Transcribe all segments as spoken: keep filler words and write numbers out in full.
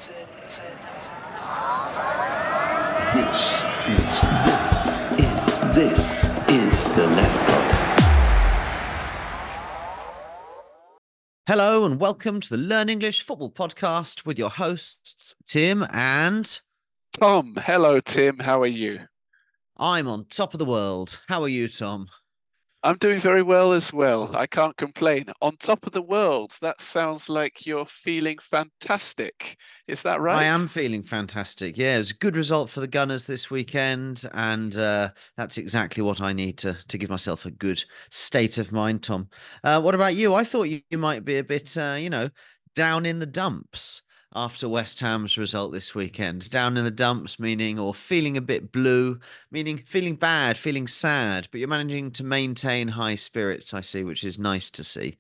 This is this is this is the Left Pod. Hello and welcome to the Learn English Football Podcast with your hosts Tim and Tom. Hello, Tim. How are you? I'm on top of the world. How are you, Tom? I'm doing very well as well. I can't complain. On top of the world. That sounds like you're feeling fantastic. Is that right? I am feeling fantastic. Yeah, it was a good result for the Gunners this weekend, and uh, that's exactly what I need to to give myself a good state of mind, Tom. Uh, what about you? I thought you, you might be a bit, uh, you know, down in the dumps after West Ham's result this weekend. Down in the dumps, meaning, or feeling a bit blue, meaning feeling bad, feeling sad, but you're managing to maintain high spirits, I see, which is nice to see.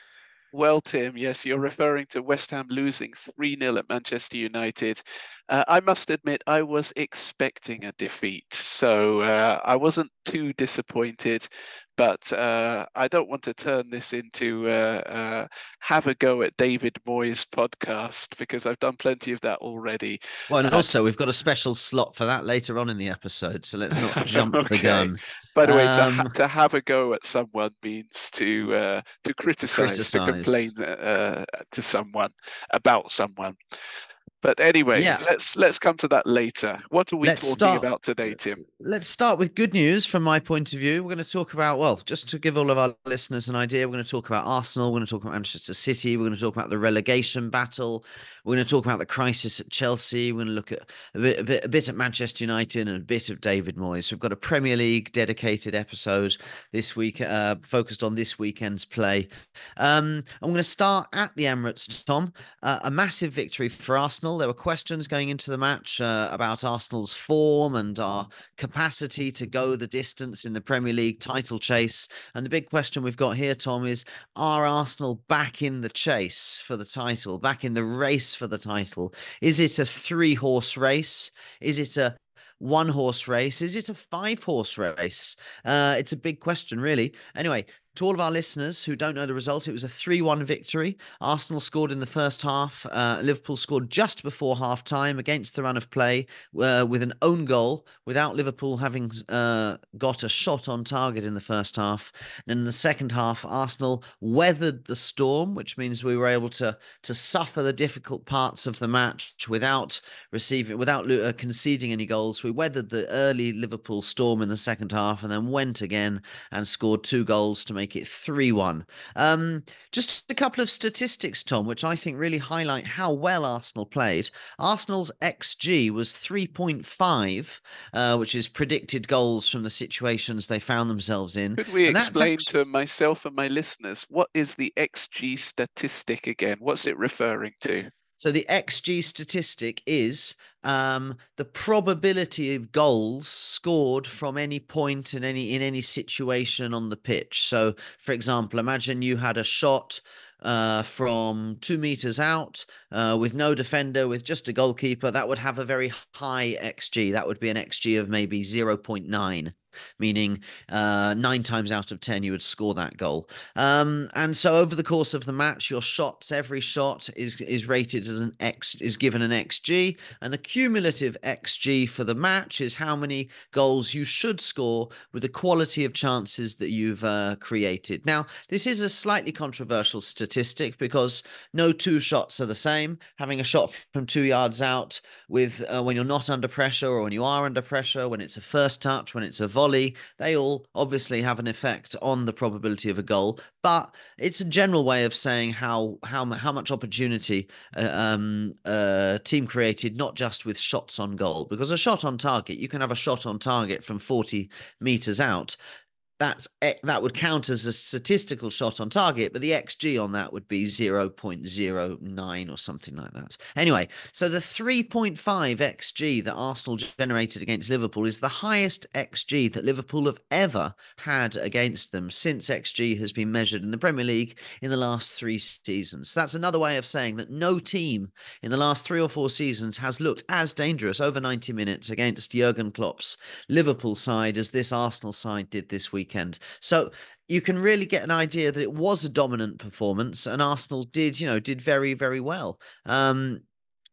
Well, Tim, yes, you're referring to West Ham losing three nil at Manchester United. Uh, I must admit, I was expecting a defeat, so uh, I wasn't too disappointed. But uh, I don't want to turn this into uh, uh, have a go at David Moyes podcast, because I've done plenty of that already. Well, and Uh, also we've got a special slot for that later on in the episode, so let's not jump the okay. gun. By the way, to, ha Um, to have a go at someone means to uh, to criticize, to criticize. complain uh, to someone about someone. But anyway, Yeah. let's let's come to that later. What are we Let's talking start- about today, Tim? Let's start with good news from my point of view. We're going to talk about, well, just to give all of our listeners an idea, we're going to talk about Arsenal, we're going to talk about Manchester City, we're going to talk about the relegation battle, we're going to talk about the crisis at Chelsea, we're going to look at a bit, a bit, a bit at Manchester United and a bit of David Moyes. So we've got a Premier League dedicated episode this week, uh, focused on this weekend's play. Um, I'm going to start at the Emirates, Tom. Uh, a massive victory for Arsenal. There were questions going into the match uh, about Arsenal's form and our capacity to go the distance in the Premier League title chase. And the big question we've got here, Tom, is are Arsenal back in the chase for the title, back in the race for the title? Is it a three-horse race? Is it a one horse race? Is it a five horse race? Uh, it's a big question, really. Anyway, to all of our listeners who don't know the result, it was a three one victory. Arsenal scored in the first half. Uh, Liverpool scored just before half time against the run of play uh, with an own goal, without Liverpool having uh, got a shot on target in the first half. And in the second half, Arsenal weathered the storm, which means we were able to, to suffer the difficult parts of the match without receiving, without uh, conceding any goals. We weathered the early Liverpool storm in the second half and then went again and scored two goals to make it three one. Um, just a couple of statistics, Tom, which I think really highlight how well Arsenal played. Arsenal's X G was three point five, uh, which is predicted goals from the situations they found themselves in. Could we And that's explain actually- to myself and my listeners, what is the X G statistic again? What's it referring to? So the X G statistic is um, the probability of goals scored from any point in any in any situation on the pitch. So, for example, imagine you had a shot uh, from two meters out uh, with no defender, with just a goalkeeper. That would have a very high X G. That would be an X G of maybe zero point nine. Meaning uh, nine times out of ten you would score that goal. Um, and so over the course of the match, your shots, every shot is is rated as an X, is given an X G, and the cumulative X G for the match is how many goals you should score with the quality of chances that you've uh, created. Now, this is a slightly controversial statistic because no two shots are the same. Having a shot from two yards out with uh, when you're not under pressure, or when you are under pressure, when it's a first touch, when it's a volley, they all obviously have an effect on the probability of a goal, but it's a general way of saying how how how much opportunity uh, um, uh, team created, not just with shots on goal, because a shot on target, you can have a shot on target from forty meters out. That's that would count as a statistical shot on target, but the X G on that would be zero point zero nine or something like that. Anyway, so the three point five X G that Arsenal generated against Liverpool is the highest X G that Liverpool have ever had against them since X G has been measured in the Premier League in the last three seasons. So that's another way of saying that no team in the last three or four seasons has looked as dangerous over ninety minutes against Jurgen Klopp's Liverpool side as this Arsenal side did this week. Weekend. So you can really get an idea that it was a dominant performance, and Arsenal did, you know, did very, very well. Um,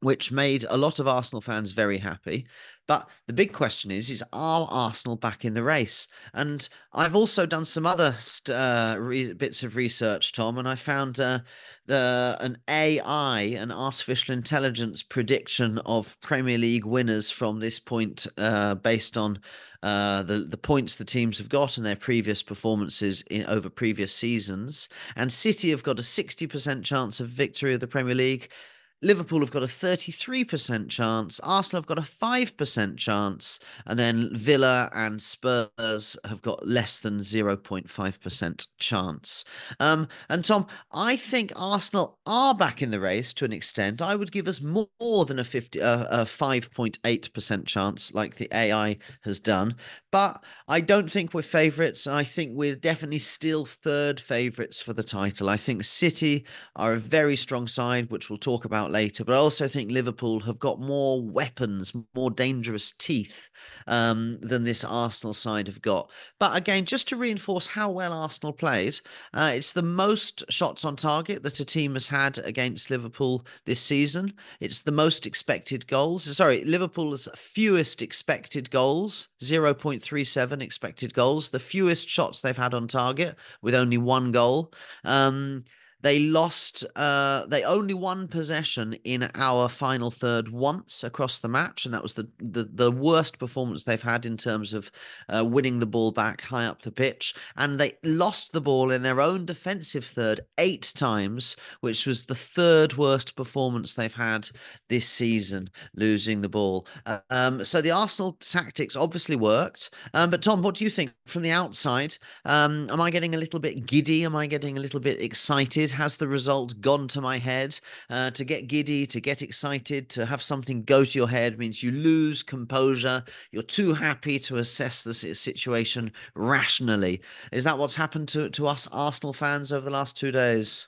which made a lot of Arsenal fans very happy. But the big question is, is are Arsenal back in the race? And I've also done some other uh, bits of research, Tom, and I found uh, the, an A I, an artificial intelligence prediction of Premier League winners from this point uh, based on uh, the, the points the teams have got and their previous performances in over previous seasons. And City have got a sixty percent chance of victory of the Premier League. Liverpool have got a thirty-three percent chance. Arsenal have got a five percent chance. And then Villa and Spurs have got less than zero point five percent chance. Um, and Tom, I think Arsenal are back in the race to an extent. I would give us more, more than a, fifty, uh, a five point eight percent chance like the A I has done. But I don't think we're favourites. I think we're definitely still third favourites for the title. I think City are a very strong side, which we'll talk about later. But I also think Liverpool have got more weapons, more dangerous teeth um, than this Arsenal side have got. But again, just to reinforce how well Arsenal played, uh, it's the most shots on target that a team has had against Liverpool this season. It's the most expected goals. Sorry, Liverpool's fewest expected goals, zero point three seven expected goals, the fewest shots they've had on target with only one goal. Um, They lost, uh, they only won possession in our final third once across the match, and that was the the, the worst performance they've had in terms of uh, winning the ball back high up the pitch. And they lost the ball in their own defensive third eight times, which was the third worst performance they've had this season, losing the ball. Um, so the Arsenal tactics obviously worked. Um, but Tom, what do you think from the outside? Um, am I getting a little bit giddy? Am I getting a little bit excited? Has the result gone to my head? Uh, to get giddy, to get excited, to have something go to your head means you lose composure. You're too happy to assess the situation rationally. Is that what's happened to, to us Arsenal fans over the last two days?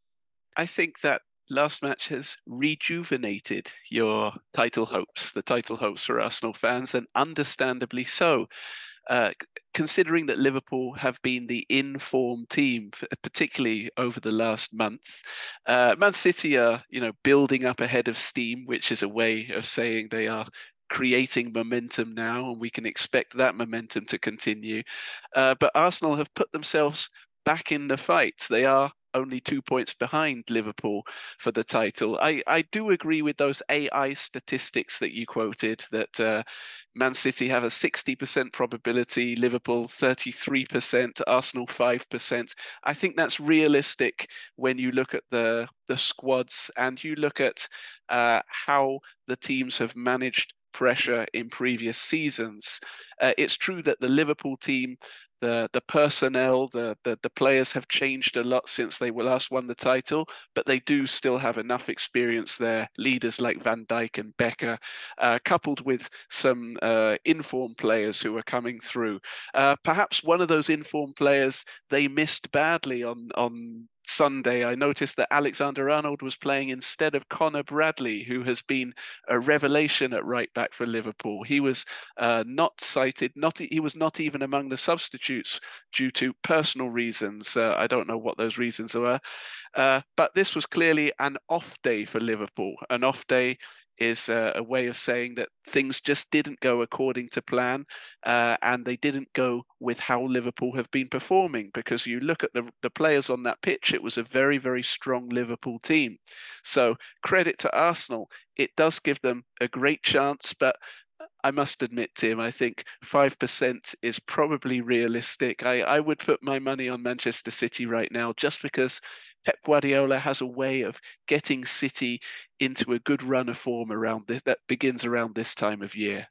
I think that last match has rejuvenated your title hopes, the title hopes for Arsenal fans, and understandably so. Uh, considering that Liverpool have been the in-form team, particularly over the last month. Uh, Man City are, you know, building up ahead of steam, which is a way of saying they are creating momentum now, and we can expect that momentum to continue. Uh, but Arsenal have put themselves back in the fight. They are only two points behind Liverpool for the title. I, I do agree with those A I statistics that you quoted, that uh, Man City have a sixty percent probability, Liverpool thirty-three percent, Arsenal five percent. I think that's realistic when you look at the, the squads and you look at uh, how the teams have managed pressure in previous seasons. Uh, it's true that the Liverpool team, The, the personnel, the, the the players have changed a lot since they last won the title, but they do still have enough experience there. Leaders like Van Dijk and Becker, uh, coupled with some uh, informed players who are coming through. Uh, perhaps one of those informed players they missed badly on on Sunday. I noticed that Alexander Arnold was playing instead of Connor Bradley, who has been a revelation at right back for Liverpool. He was uh, not cited, not he was not even among the substitutes due to personal reasons. Uh, I don't know what those reasons were, uh, but this was clearly an off day for Liverpool. An off day is uh, a way of saying that things just didn't go according to plan, uh, and they didn't go with how Liverpool have been performing. Because you look at the, the players on that pitch, it was a very, very strong Liverpool team. So credit to Arsenal. It does give them a great chance, but I must admit, Tim, I think five percent is probably realistic. I, I would put my money on Manchester City right now, just because Pep Guardiola has a way of getting City into a good run of form around this, that begins around this time of year.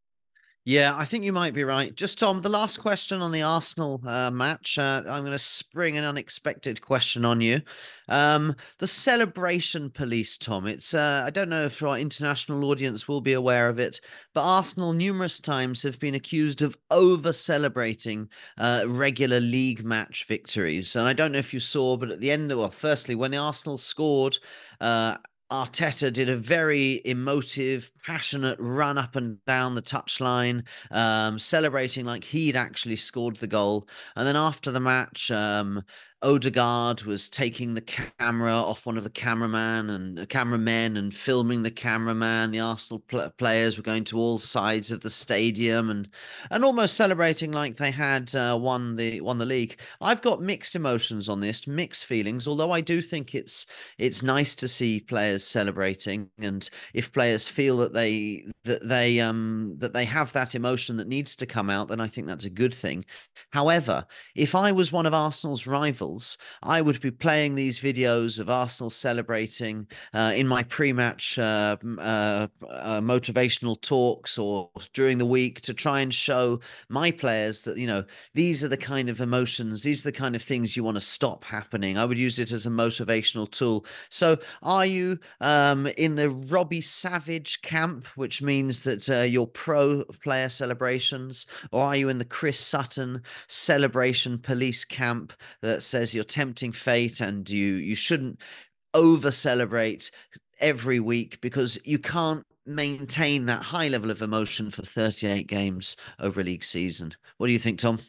Yeah, I think you might be right. Just Tom, the last question on the Arsenal uh, match. Uh, I'm going to spring an unexpected question on you. Um, the celebration police, Tom. It's uh, I don't know if our international audience will be aware of it, but Arsenal numerous times have been accused of over celebrating uh, regular league match victories. And I don't know if you saw, but at the end, well, firstly, when the Arsenal scored, uh, Arteta did a very emotive, passionate run up and down the touchline, um, celebrating like he'd actually scored the goal. And then after the match, um, Odegaard was taking the camera off one of the cameraman and uh, cameramen and filming the cameraman. The Arsenal pl players were going to all sides of the stadium and and almost celebrating like they had uh, won the won the league. I've got mixed emotions on this, mixed feelings. Although I do think it's it's nice to see players celebrating, and if players feel that they that they um that they have that emotion that needs to come out, then I think that's a good thing. However, if I was one of Arsenal's rivals, I would be playing these videos of Arsenal celebrating uh, in my pre-match uh, uh, uh, motivational talks or during the week to try and show my players that, you know, these are the kind of emotions, these are the kind of things you want to stop happening. I would use it as a motivational tool. So are you um, in the Robbie Savage camp, which means that uh, you're pro player celebrations, or are you in the Chris Sutton celebration police camp that says you're tempting fate and you you shouldn't over celebrate every week because you can't maintain that high level of emotion for thirty-eight games over a league season? What do you think, Tom?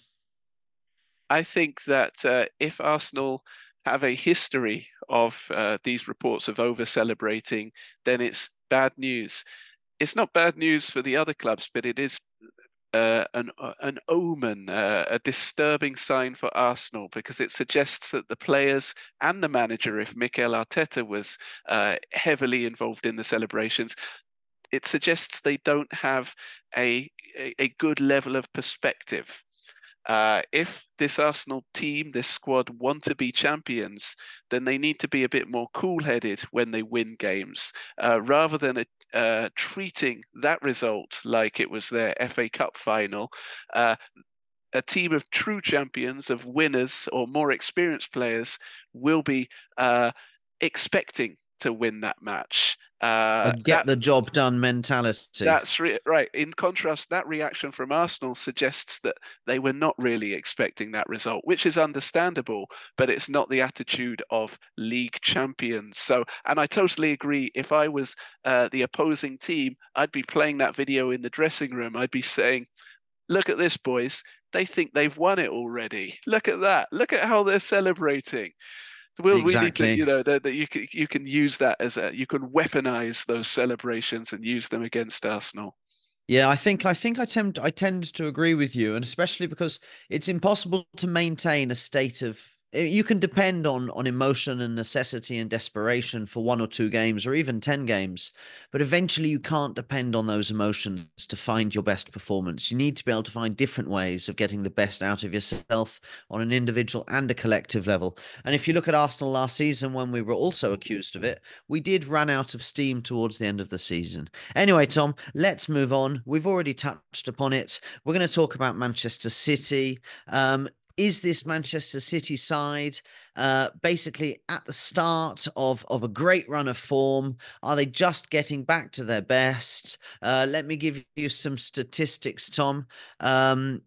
I think that uh, if Arsenal have a history of uh, these reports of over celebrating, then it's bad news. It's not bad news for the other clubs, but it is uh, an uh, an omen, uh, a disturbing sign for Arsenal, because it suggests that the players and the manager, if Mikel Arteta was uh, heavily involved in the celebrations, it suggests they don't have a a, a good level of perspective. Uh, if this Arsenal team, this squad want to be champions, then they need to be a bit more cool-headed when they win games, uh, rather than uh, treating that result like it was their F A Cup final. Uh, a team of true champions, of winners or more experienced players will be uh, expecting to win that match. A Uh, get that the job done mentality. that's re right. In contrast, that reaction from Arsenal suggests that they were not really expecting that result, which is understandable, but it's not the attitude of league champions. So, and I totally agree. If I was uh, the opposing team, I'd be playing that video in the dressing room. I'd be saying, look at this, boys. They think they've won it already. Look at that. Look at how they're celebrating. We'll, we need to, Exactly. you know, that, that you can you can use that as a you can weaponize those celebrations and use them against Arsenal. Yeah, I think I think I tend I tend to agree with you, and especially because it's impossible to maintain a state of you can depend on on emotion and necessity and desperation for one or two games or even ten games, but eventually you can't depend on those emotions to find your best performance. You need to be able to find different ways of getting the best out of yourself on an individual and a collective level. And if you look at Arsenal last season, when we were also accused of it, we did run out of steam towards the end of the season. Anyway, Tom, let's move on. We've already touched upon it. We're going to talk about Manchester City. Um, is this Manchester City side uh, basically at the start of, of a great run of form? Are they just getting back to their best? Uh, let me give you some statistics, Tom. Um,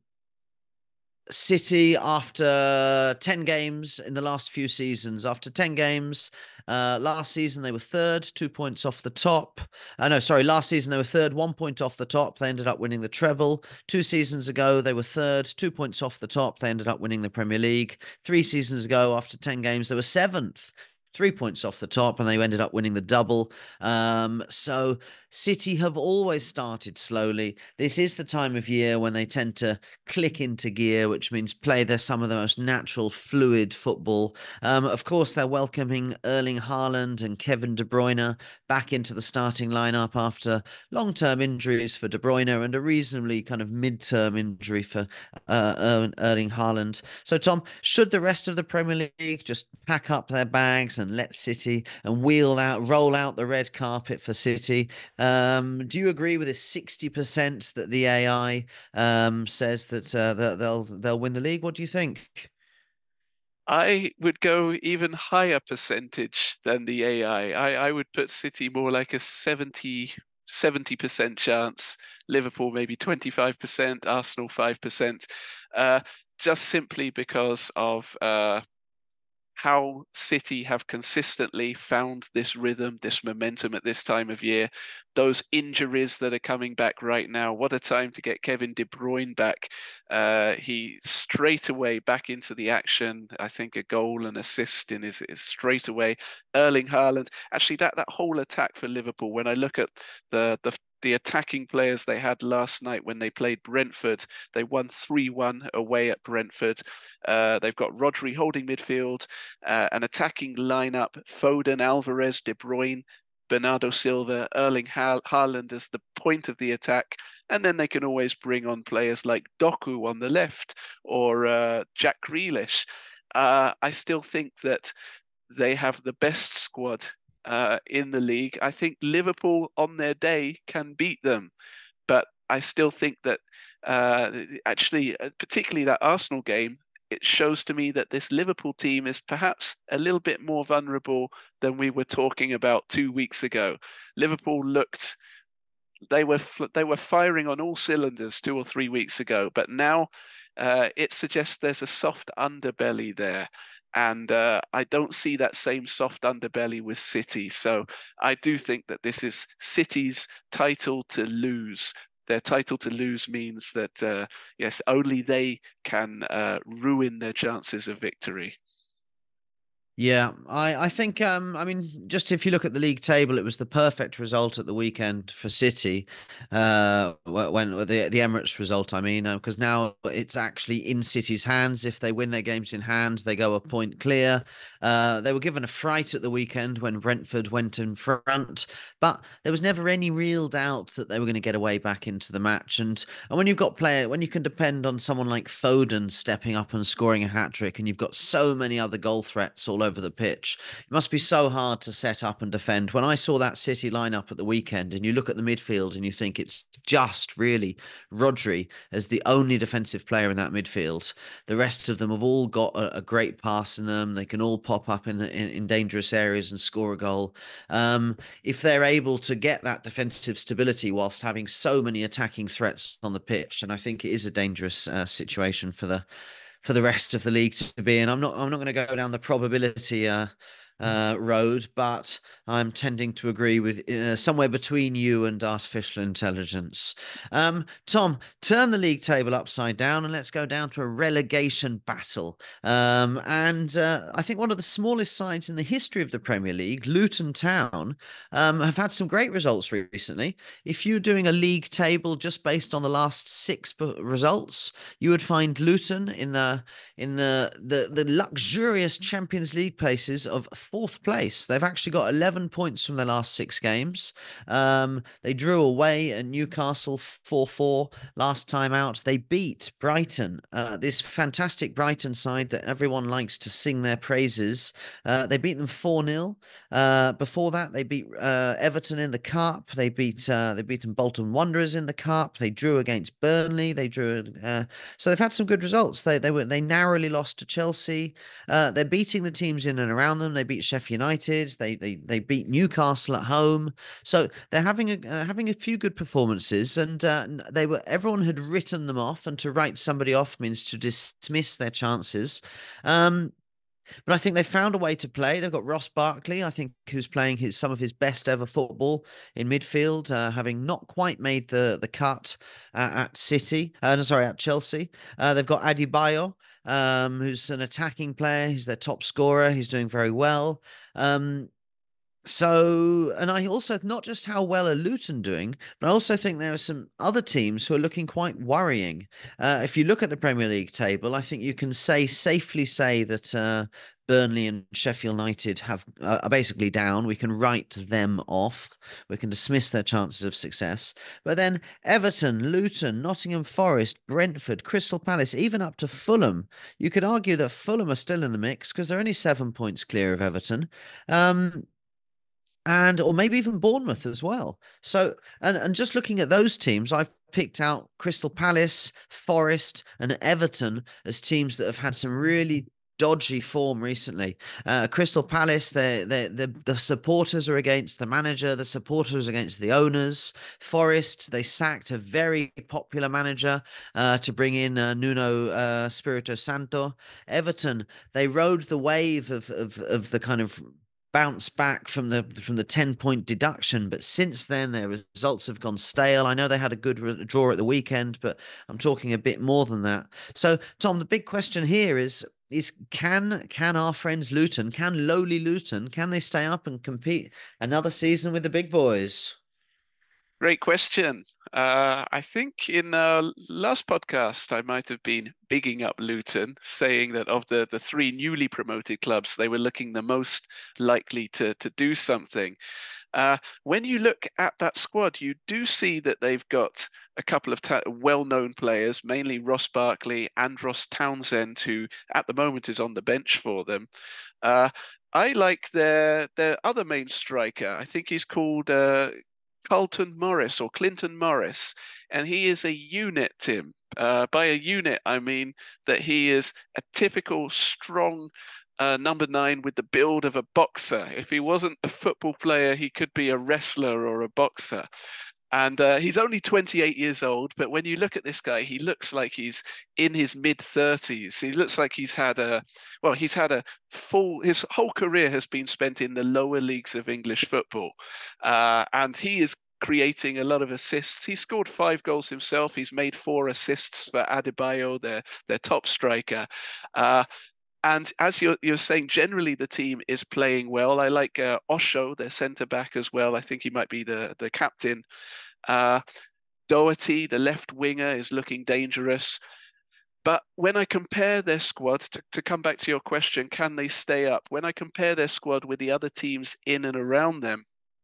City, after ten games in the last few seasons, after ten games, uh, last season they were third, two points off the top. Uh, no, sorry, last season they were third, one point off the top. They ended up winning the treble. Two seasons ago, they were third, two points off the top. They ended up winning the Premier League. Three seasons ago, after ten games, they were seventh. Three points off the top, and they ended up winning the double. Um, so City have always started slowly. This is the time of year when they tend to click into gear, which means play their some of the most natural, fluid football. Um, of course, they're welcoming Erling Haaland and Kevin De Bruyne back into the starting lineup after long-term injuries for De Bruyne and a reasonably kind of mid-term injury for uh, Erling Haaland. So, Tom, should the rest of the Premier League just pack up their bags and let City and wheel out, roll out the red carpet for City? Um, do you agree with this sixty percent that the A I um, says that, uh, that they'll they'll win the league? What do you think? I would go even higher percentage than the A I. I, I would put City more like a seventy, seventy percent chance, Liverpool maybe twenty-five percent, Arsenal five percent, uh, just simply because of uh, how City have consistently found this rhythm, this momentum at this time of year. Those injuries that are coming back right now. What a time to get Kevin De Bruyne back. Uh, he straight away back into the action. I think a goal and assist in his, his straight away. Erling Haaland. Actually, that that whole attack for Liverpool. When I look at the the the attacking players they had last night when they played Brentford, they won three one away at Brentford. Uh, they've got Rodri holding midfield, uh, an attacking lineup: Foden, Alvarez, De Bruyne, Bernardo Silva, Erling ha Haaland as the point of the attack. And then they can always bring on players like Doku on the left, or uh, Jack Grealish. Uh, I still think that they have the best squad uh, in the league. I think Liverpool on their day can beat them, but I still think that uh, actually, particularly that Arsenal game, it shows to me that this Liverpool team is perhaps a little bit more vulnerable than we were talking about two weeks ago. Liverpool looked, they were they were firing on all cylinders two or three weeks ago, but now uh, it suggests there's a soft underbelly there. And uh, I don't see that same soft underbelly with City. So I do think that this is City's title to lose. Their title to lose means that, uh, yes, only they can uh, ruin their chances of victory. Yeah, I, I think, um, I mean, just if you look at the league table, it was the perfect result at the weekend for City, uh, when the, the Emirates result, I mean, because uh, now it's actually in City's hands. If they win their games in hand, they go a point clear. Uh, they were given a fright at the weekend when Brentford went in front, but there was never any real doubt that they were going to get away back into the match. And, and when you've got player, when you can depend on someone like Foden stepping up and scoring a hat-trick, and you've got so many other goal threats all over over the pitch, it must be so hard to set up and defend. When I saw that City lineup at the weekend, and you look at the midfield and you think it's just really Rodri as the only defensive player in that midfield. The rest of them have all got a, a great pass in them. They can all pop up in, in, in dangerous areas and score a goal. Um, if they're able to get that defensive stability whilst having so many attacking threats on the pitch, and I think it is a dangerous uh, situation for the for the rest of the league to be in. I'm not I'm not going to go down the probability uh, uh, road, but I'm tending to agree with uh, somewhere between you and artificial intelligence. Um, Tom, turn the league table upside down and let's go down to a relegation battle. Um, and uh, I think one of the smallest sides in the history of the Premier League, Luton Town, um, have had some great results recently. If you're doing a league table just based on the last six results, you would find Luton in the in the the, the luxurious Champions League places of fourth place. They've actually got eleven points from their last six games. Um, they drew away at Newcastle four four last time out. They beat Brighton, uh, this fantastic Brighton side that everyone likes to sing their praises. Uh, they beat them four nil. Uh, before that, they beat uh, Everton in the Cup. They beat uh, they beat Bolton Wanderers in the Cup. They drew against Burnley. They drew, uh, so they've had some good results. They they were they narrowly lost to Chelsea. Uh, they're beating the teams in and around them. They beat Sheffield United. They they they beat Newcastle at home. So they're having a uh, having a few good performances, and uh, they were everyone had written them off, and to write somebody off means to dismiss their chances. Um, But I think they found a way to play. They've got Ross Barkley, I think, who's playing his some of his best ever football in midfield, uh, having not quite made the the cut uh, at City. Uh, no, sorry, at Chelsea. Uh, they've got Adebayo, um, who's an attacking player. He's their top scorer. He's doing very well. Um, So, and I also, not just how well are Luton doing, but I also think there are some other teams who are looking quite worrying. Uh, if you look at the Premier League table, I think you can say safely say that uh, Burnley and Sheffield United have uh, are basically down. We can write them off. We can dismiss their chances of success. But then Everton, Luton, Nottingham Forest, Brentford, Crystal Palace, even up to Fulham. You could argue that Fulham are still in the mix because they're only seven points clear of Everton. Um, And or maybe even Bournemouth as well. So, and, and just looking at those teams, I've picked out Crystal Palace, Forest, and Everton as teams that have had some really dodgy form recently. Uh, Crystal Palace, the the the supporters are against the manager, the supporters are against the owners. Forest, they sacked a very popular manager uh, to bring in uh, Nuno uh, Espirito Santo. Everton, they rode the wave of of of the kind of bounce back from the from the ten point deduction, but since then their results have gone stale. I know they had a good re- draw at the weekend, but I'm talking a bit more than that. So Tom, the big question here is is can can our friends Luton, can lowly Luton, can they stay up and compete another season with the big boys? Great question. Uh, I think in our last podcast, I might have been bigging up Luton, saying that of the, the three newly promoted clubs, they were looking the most likely to, to do something. Uh, when you look at that squad, you do see that they've got a couple of ta- well-known players, mainly Ross Barkley and Ross Townsend, who at the moment is on the bench for them. Uh, I like their their other main striker. I think he's called uh, Carlton Morris or Clinton Morris, and he is a unit, Tim. Uh, by a unit, I mean that he is a typical strong uh, number nine with the build of a boxer. If he wasn't a football player, he could be a wrestler or a boxer. And uh, he's only twenty-eight years old, but when you look at this guy, he looks like he's in his mid thirties. He looks like he's had a, well, he's had a full, his whole career has been spent in the lower leagues of English football. Uh, and he is creating a lot of assists. He scored five goals himself. He's made four assists for Adebayo, their, their top striker. Uh, And as you're, you're saying, generally the team is playing well. I like uh, Osho, their centre back as well. I think he might be the, the captain. Uh, Doherty, the left winger, is looking dangerous. But when I compare their squad, to, to come back to your question, can they stay up? When I compare their squad with the other teams in and around them,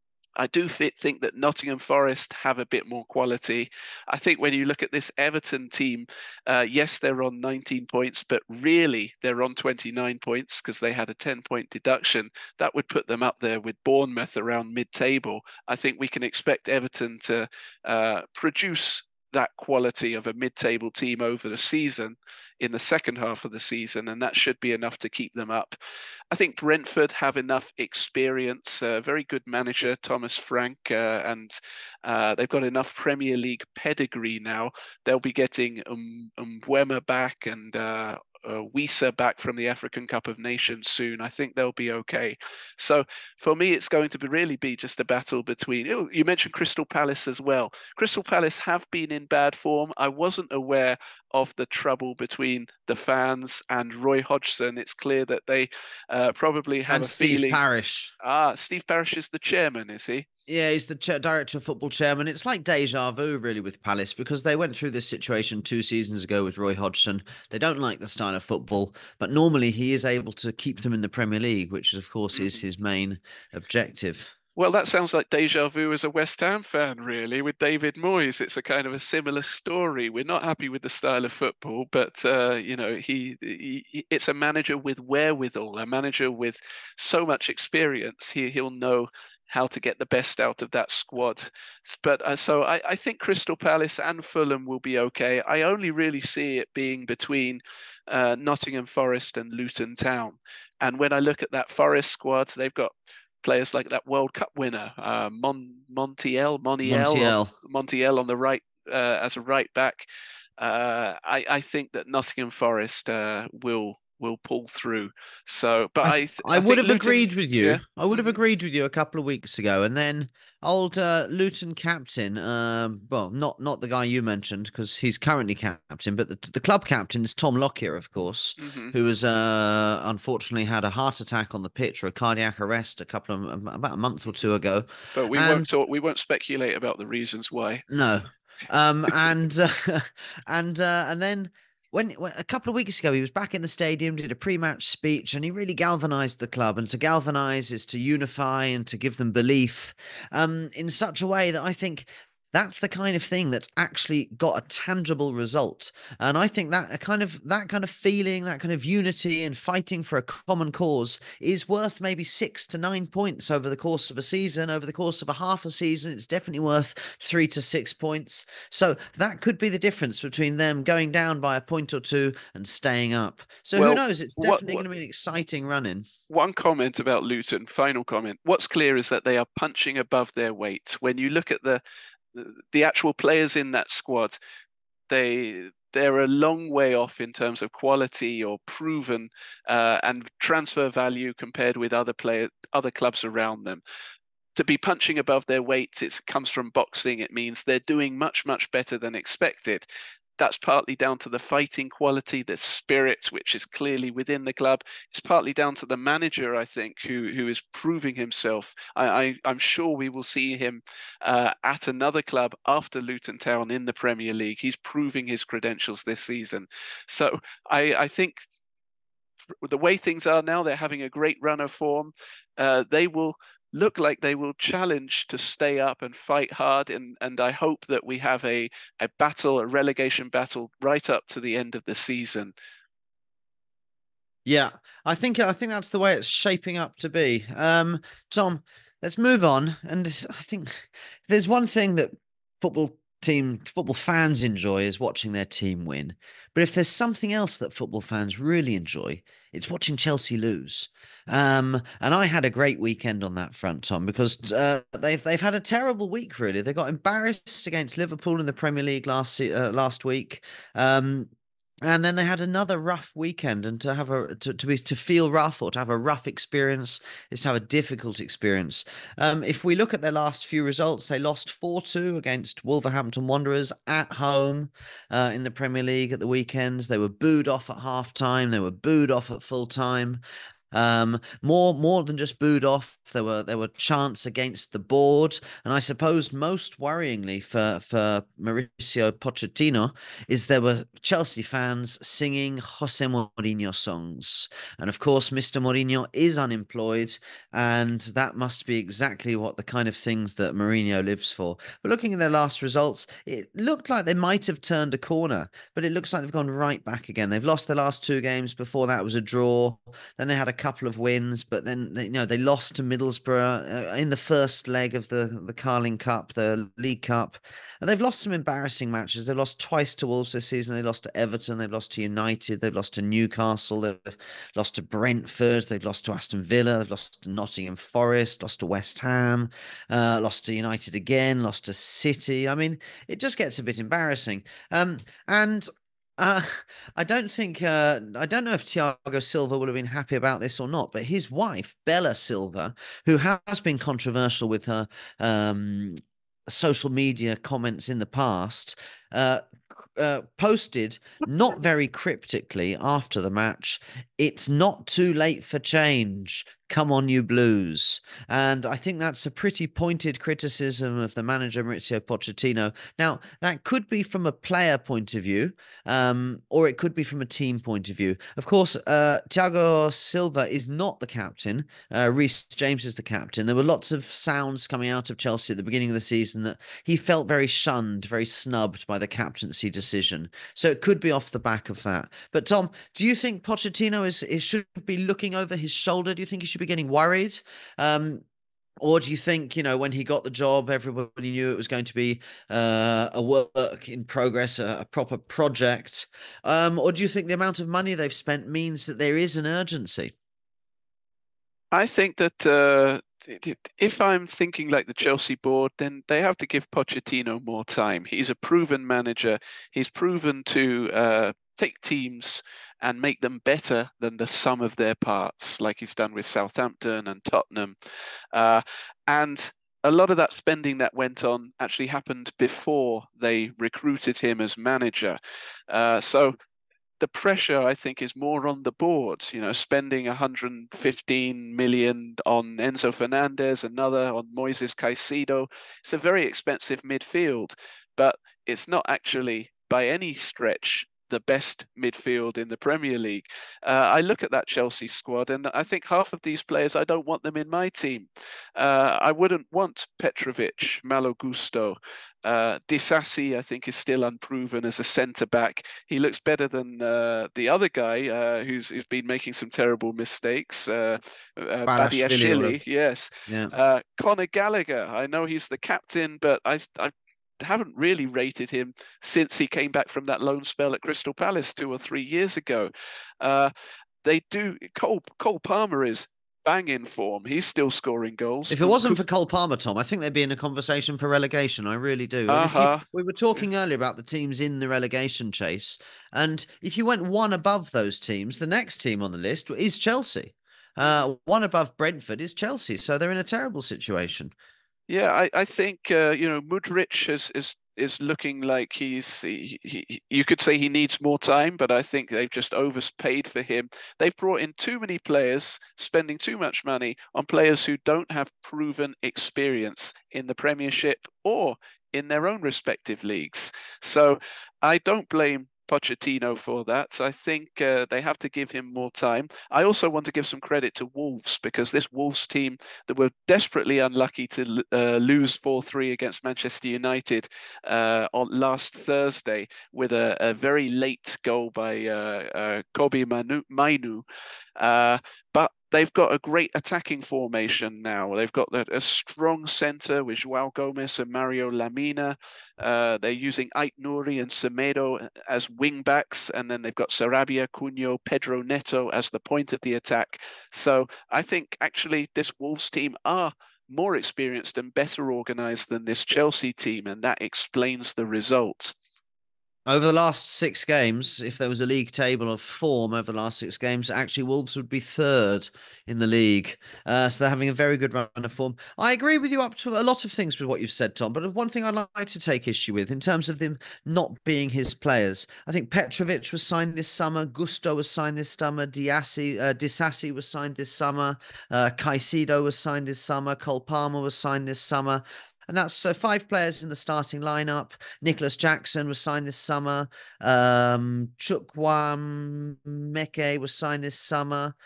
I do fit, think that Nottingham Forest have a bit more quality. I think when you look at this Everton team, uh, yes, they're on nineteen points, but really they're on twenty-nine points because they had a ten point deduction. That would put them up there with Bournemouth around mid-table. I think we can expect Everton to uh, produce that quality of a mid-table team over the season in the second half of the season, and that should be enough to keep them up. I think Brentford have enough experience, a uh, very good manager, Thomas Frank, uh, and uh, they've got enough Premier League pedigree now. They'll be getting um, Mbeumo back and uh, uh, Wisa back from the African Cup of Nations soon. I think they'll be okay. So for me, it's going to be really be just a battle between, oh, you mentioned Crystal Palace as well. Crystal Palace have been in bad form. I wasn't aware of the trouble between the fans and Roy Hodgson. It's clear that they uh, probably have and a Steve feeling. Parish. Ah, Steve Parish is the chairman, is he? Yeah, he's the ch- director of football chairman. It's like deja vu, really, with Palace, because they went through this situation two seasons ago with Roy Hodgson. They don't like the style of football, but normally he is able to keep them in the Premier League, which, of course, mm-hmm. is his main objective. Well, that sounds like deja vu as a West Ham fan, really, with David Moyes. It's a kind of a similar story. We're not happy with the style of football, but, uh, you know, he, he it's a manager with wherewithal, a manager with so much experience. He, he'll know how to get the best out of that squad. But uh, so I, I think Crystal Palace and Fulham will be okay. I only really see it being between uh, Nottingham Forest and Luton Town. And when I look at that Forest squad, they've got players like that World Cup winner, uh, Mon Montiel, Montiel, Montiel. On, Montiel on the right uh, as a right back. Uh, I, I think that Nottingham Forest uh, will will pull through. So, but I, I, I, I would have Luton, agreed with you. Yeah. I would have agreed with you a couple of weeks ago, and then old uh, Luton captain, um, well, not not the guy you mentioned because he's currently captain, but the, the club captain is Tom Lockyer, of course, mm-hmm. who has uh, unfortunately had a heart attack on the pitch or a cardiac arrest a couple of about a month or two ago. But we and, won't talk. We won't speculate about the reasons why. No, um, and uh, and uh, and then. When, when a couple of weeks ago, he was back in the stadium, did a pre-match speech, and he really galvanized the club. And to galvanize is to unify and to give them belief um, in such a way that I think That's the kind of thing that's actually got a tangible result. And I think that a kind of that kind of feeling, that kind of unity and fighting for a common cause is worth maybe six to nine points over the course of a season. Over the course of a half a season, it's definitely worth three to six points. So that could be the difference between them going down by a point or two and staying up. So who Well, knows? It's what, definitely what going to be an exciting run in. one comment about Luton, final comment. What's clear is that they are punching above their weight. When you look at the the actual players in that squad, they they're a long way off in terms of quality or proven uh, and transfer value compared with other player other clubs around them. To be punching above their weight, it comes from boxing. It means they're doing much, much better than expected. That's partly down to the fighting quality, the spirit, which is clearly within the club. It's partly down to the manager, I think, who who is proving himself. I, I, I'm sure we will see him uh, at another club after Luton Town in the Premier League. He's proving his credentials this season. So I, I think the way things are now, they're having a great run of form. Uh, they will look like they will challenge to stay up and fight hard. And, and I hope that we have a, a battle, a relegation battle right up to the end of the season. Yeah, I think I think that's the way it's shaping up to be. Um, Tom, let's move on. And I think there's one thing that football team football fans enjoy is watching their team win. But if there's something else that football fans really enjoy, it's watching Chelsea lose. Um, and I had a great weekend on that front, Tom, because uh, they've they've had a terrible week. Really, they got embarrassed against Liverpool in the Premier League last uh, last week. Um, and then they had another rough weekend, and to have a to, to be to feel rough or to have a rough experience is to have a difficult experience. Um, if we look at their last few results, they lost four two against Wolverhampton Wanderers at home uh, in the Premier League at the weekends. They were booed off at half time. They were booed off at full time. Um, more more than just booed off, there were there were chants against the board, and I suppose most worryingly for for Mauricio Pochettino is there were Chelsea fans singing Jose Mourinho songs, and of course Mister Mourinho is unemployed, and that must be exactly what the kind of things that Mourinho lives for. But looking at their last results, it looked like they might have turned a corner, but it looks like they've gone right back again. They've lost their last two games. Before that was a draw. Then they had a couple of wins, but then they, you know they lost to Middlesbrough uh, in the first leg of the the Carling Cup, the League Cup, and they've lost some embarrassing matches. They've lost twice to Wolves this season. They lost to Everton. They've lost to United. They've lost to Newcastle. They've lost to Brentford. They've lost to Aston Villa. They've lost to Nottingham Forest. Lost to West Ham. Uh, lost to United again. Lost to City. I mean, it just gets a bit embarrassing. Um, and uh, I don't think uh, I don't know if Thiago Silva would have been happy about this or not, but his wife Bella Silva, who has been controversial with her um, social media comments in the past, uh, uh, posted not very cryptically after the match, "It's not too late for change. Come on, you Blues." And I think that's a pretty pointed criticism of the manager, Mauricio Pochettino. Now, that could be from a player point of view, um, or it could be from a team point of view. Of course, uh, Thiago Silva is not the captain. Uh, Reece James is the captain. There were lots of sounds coming out of Chelsea at the beginning of the season that he felt very shunned, very snubbed by the captaincy decision. So it could be off the back of that. But Tom, do you think Pochettino is, is should be looking over his shoulder? Do you think he should be getting worried? Um, or do you think, you know, when he got the job, everybody knew it was going to be uh, a work in progress, a, a proper project? Um, or do you think the amount of money they've spent means that there is an urgency? I think that uh, if I'm thinking like the Chelsea board, then they have to give Pochettino more time. He's a proven manager. He's proven to uh, take teams and make them better than the sum of their parts, like he's done with Southampton and Tottenham. Uh, and a lot of that spending that went on actually happened before they recruited him as manager. Uh, so the pressure, I think, is more on the board, you know, spending one hundred fifteen million on Enzo Fernandez, another on Moises Caicedo. It's a very expensive midfield, but it's not actually by any stretch the best midfield in the Premier League. Uh, I look at that Chelsea squad and I think half of these players, I don't want them in my team. Uh, I wouldn't want Petrovic, Malo Gusto. Uh, Disasi, I think, is still unproven as a centre-back. He looks better than uh, the other guy uh, who's, who's been making some terrible mistakes, uh, uh, Badiashile, yes. Yeah. Uh, Conor Gallagher, I know he's the captain, but I, I haven't really rated him since he came back from that loan spell at Crystal Palace two or three years ago. Uh, they do, Cole, Cole Palmer is bang in form. He's still scoring goals. If it wasn't for Cole Palmer, Tom, I think they'd be in a conversation for relegation. I really do. Uh-huh. You, we were talking earlier about the teams in the relegation chase. And if you went one above those teams, the next team on the list is Chelsea. Uh, one above Brentford is Chelsea. So they're in a terrible situation. Yeah, I, I think, uh, you know, Mudryk is, is is looking like he's, he, he, you could say he needs more time, but I think they've just overpaid for him. They've brought in too many players, spending too much money on players who don't have proven experience in the Premiership or in their own respective leagues. So I don't blame Pochettino for that. I think uh, they have to give him more time. I also want to give some credit to Wolves, because this Wolves team that were desperately unlucky to uh, lose four three against Manchester United uh, on last Thursday with a, a very late goal by uh, uh, Kobe Manu, Mainu. Uh, but they've got a great attacking formation now. They've got a, a strong centre with João Gomes and Mario Lamina. Uh, they're using Ait Nouri and Semedo as wing backs, and then they've got Sarabia, Cunha, Pedro Neto as the point of the attack. So I think actually this Wolves team are more experienced and better organised than this Chelsea team, and that explains the results. Over the last six games, if there was a league table of form over the last six games, actually Wolves would be third in the league. Uh, so they're having a very good run of form. I agree with you up to a lot of things with what you've said, Tom, but one thing I'd like to take issue with in terms of them not being his players. I think Petrovic was signed this summer. Gusto was signed this summer. Diassi, uh, Disasi was signed this summer. Uh, Caicedo was signed this summer. Cole Palmer was signed this summer. And that's so five players in the starting lineup. Nicholas Jackson was signed this summer. Um, Chukwuemeka was signed this summer.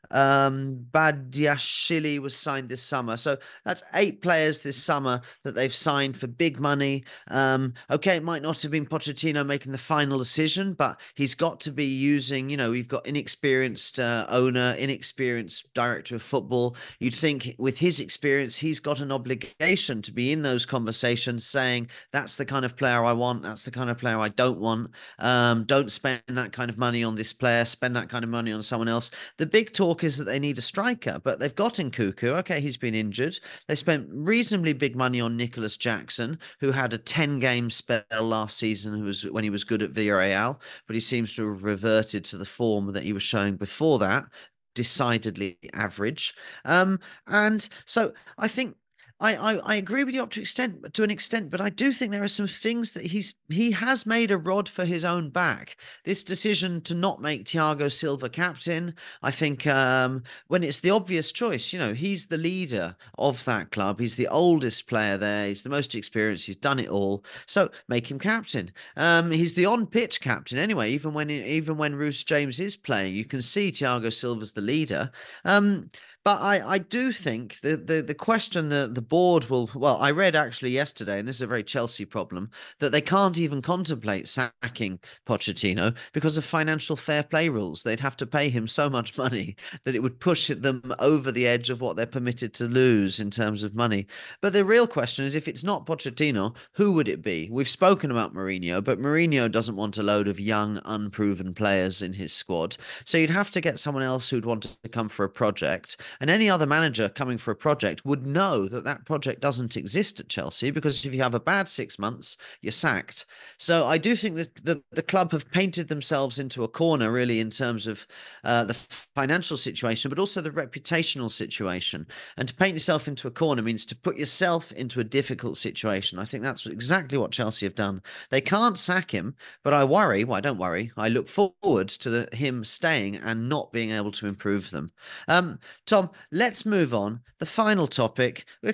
Um, Badiashile was signed this summer. So that's eight players this summer that they've signed for big money. Um, okay, it might not have been Pochettino making the final decision, but he's got to be using, you know, we've got inexperienced uh, owner, inexperienced director of football. You'd think with his experience, he's got an obligation to be in those conversations saying, that's the kind of player I want. That's the kind of player I don't want. Um, don't spend that kind of money on this player. Spend that kind of money on someone else. The big talk is that they need a striker, but they've got Nkunku. Okay, he's been injured. They spent reasonably big money on Nicholas Jackson, who had a ten-game spell last season who was when he was good at Villarreal, but he seems to have reverted to the form that he was showing before that, decidedly average. Um, and so I think I, I, I agree with you up to extent to an extent, but I do think there are some things that he's he has made a rod for his own back. This decision to not make Thiago Silva captain, I think um, when it's the obvious choice, you know, he's the leader of that club. He's the oldest player there. He's the most experienced. He's done it all. So make him captain. Um, he's the on-pitch captain anyway. Even when even when Reece James is playing, you can see Thiago Silva's the leader. Um, But I, I do think the, the, the question that the board will, well, I read actually yesterday, and this is a very Chelsea problem, that they can't even contemplate sacking Pochettino because of financial fair play rules. They'd have to pay him so much money that it would push them over the edge of what they're permitted to lose in terms of money. But the real question is, if it's not Pochettino, who would it be? We've spoken about Mourinho, but Mourinho doesn't want a load of young, unproven players in his squad. So you'd have to get someone else who'd want to come for a project. And any other manager coming for a project would know that that project doesn't exist at Chelsea, because if you have a bad six months, you're sacked. So I do think that the, the club have painted themselves into a corner, really, in terms of uh, the financial situation, but also the reputational situation. And to paint yourself into a corner means to put yourself into a difficult situation. I think that's exactly what Chelsea have done. They can't sack him, but I worry, well, I don't worry. I look forward to the, him staying and not being able to improve them. Um, Tom, let's move on. The final topic. We're kind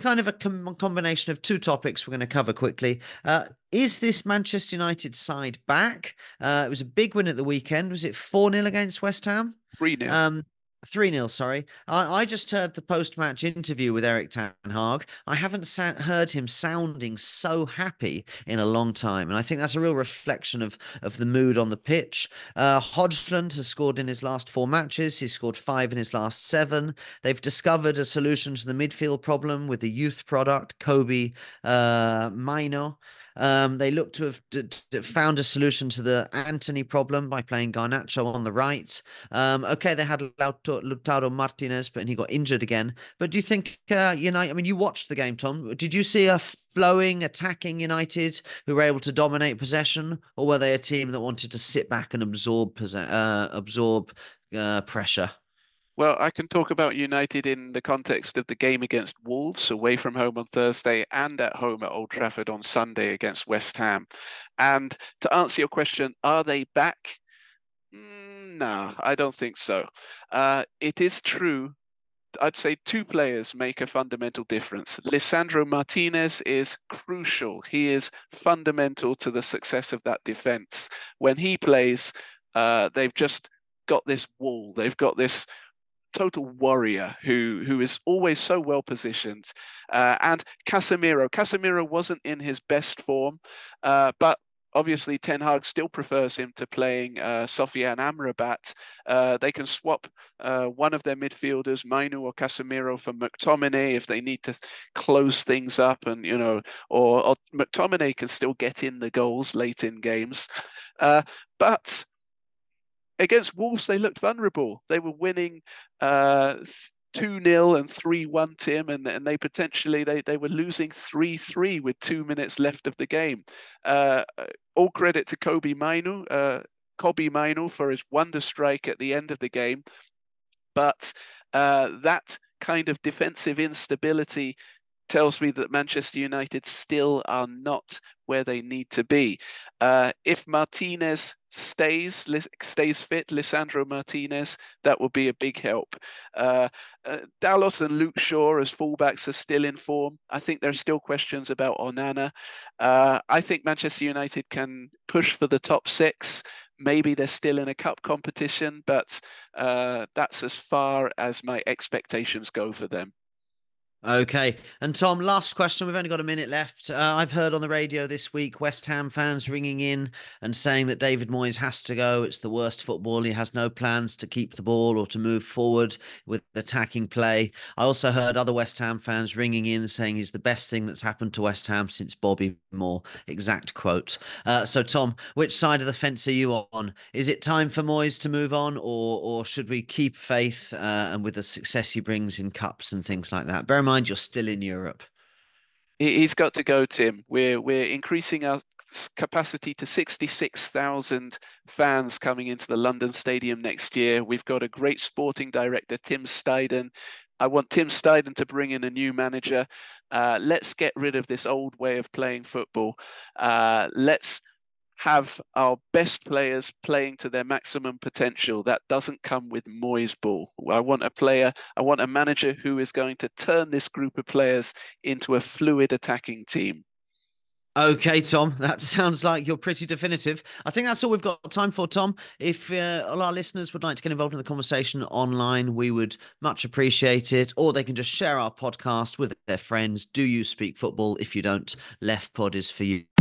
kind of a com combination of two topics we're going to cover quickly. Uh, is this Manchester United side back? Uh, it was a big win at the weekend. Was it four nil against West Ham? three nil. Um, three nil, sorry. I, I just heard the post-match interview with Eric Ten Hag. I haven't sa heard him sounding so happy in a long time. And I think that's a real reflection of, of the mood on the pitch. Uh, Hodgson has scored in his last four matches. He's scored five in his last seven. They've discovered a solution to the midfield problem with the youth product, Kobe uh, Mainoo. Um, they look to have d d found a solution to the Antony problem by playing Garnacho on the right. Um, okay, they had Lautaro Martinez, but he got injured again. But do you think uh, United? I mean, you watched the game, Tom. Did you see a flowing, attacking United who were able to dominate possession, or were they a team that wanted to sit back and absorb uh, absorb uh, pressure? Well, I can talk about United in the context of the game against Wolves away from home on Thursday and at home at Old Trafford on Sunday against West Ham. And to answer your question, are they back? Mm, no, I don't think so. Uh, it is true. I'd say two players make a fundamental difference. Lisandro Martinez is crucial. He is fundamental to the success of that defense. When he plays, uh, they've just got this wall. They've got this total warrior who who is always so well positioned. Uh, and Casemiro, Casemiro wasn't in his best form, uh, but obviously Ten Hag still prefers him to playing uh, Sofiane Amrabat. Uh, they can swap uh, one of their midfielders, Mainoo or Casemiro, for McTominay if they need to close things up, and you know, or, or McTominay can still get in the goals late in games. Uh, but against Wolves, they looked vulnerable. They were winning uh, two nil and three one, Tim, and, and they potentially, they, they were losing three three with two minutes left of the game. Uh, all credit to Kobe Mainoo, uh, Kobe Mainoo for his wonder strike at the end of the game. But uh, that kind of defensive instability tells me that Manchester United still are not where they need to be. Uh, if Martinez stays stays fit, Lisandro Martinez, that will be a big help. Uh, uh, Dalot and Luke Shaw as fullbacks are still in form. I think there are still questions about Onana. Uh, I think Manchester United can push for the top six. Maybe they're still in a cup competition, but uh, that's as far as my expectations go for them. Okay. And Tom, last question. We've only got a minute left. Uh, I've heard on the radio this week West Ham fans ringing in and saying that David Moyes has to go. It's the worst football. He has no plans to keep the ball or to move forward with attacking play. I also heard other West Ham fans ringing in saying he's the best thing that's happened to West Ham since Bobby Moore. Exact quote. Uh, so, Tom, which side of the fence are you on? Is it time for Moyes to move on, or, or should we keep faith uh, and with the success he brings in cups and things like that? Bear in mind, you're still in Europe. He's got to go, Tim. We're we're increasing our capacity to sixty-six thousand fans coming into the London Stadium next year. We've got a great sporting director, Tim Steidten. I want Tim Steidten to bring in a new manager. Uh, let's get rid of this old way of playing football. Uh, let's have our best players playing to their maximum potential. That doesn't come with Moyes ball. I want a player, I want a manager who is going to turn this group of players into a fluid attacking team. Okay, Tom, that sounds like you're pretty definitive. I think that's all we've got time for, Tom. If uh, all our listeners would like to get involved in the conversation online, we would much appreciate it. Or they can just share our podcast with their friends. Do you speak football? If you don't, Left Pod is for you.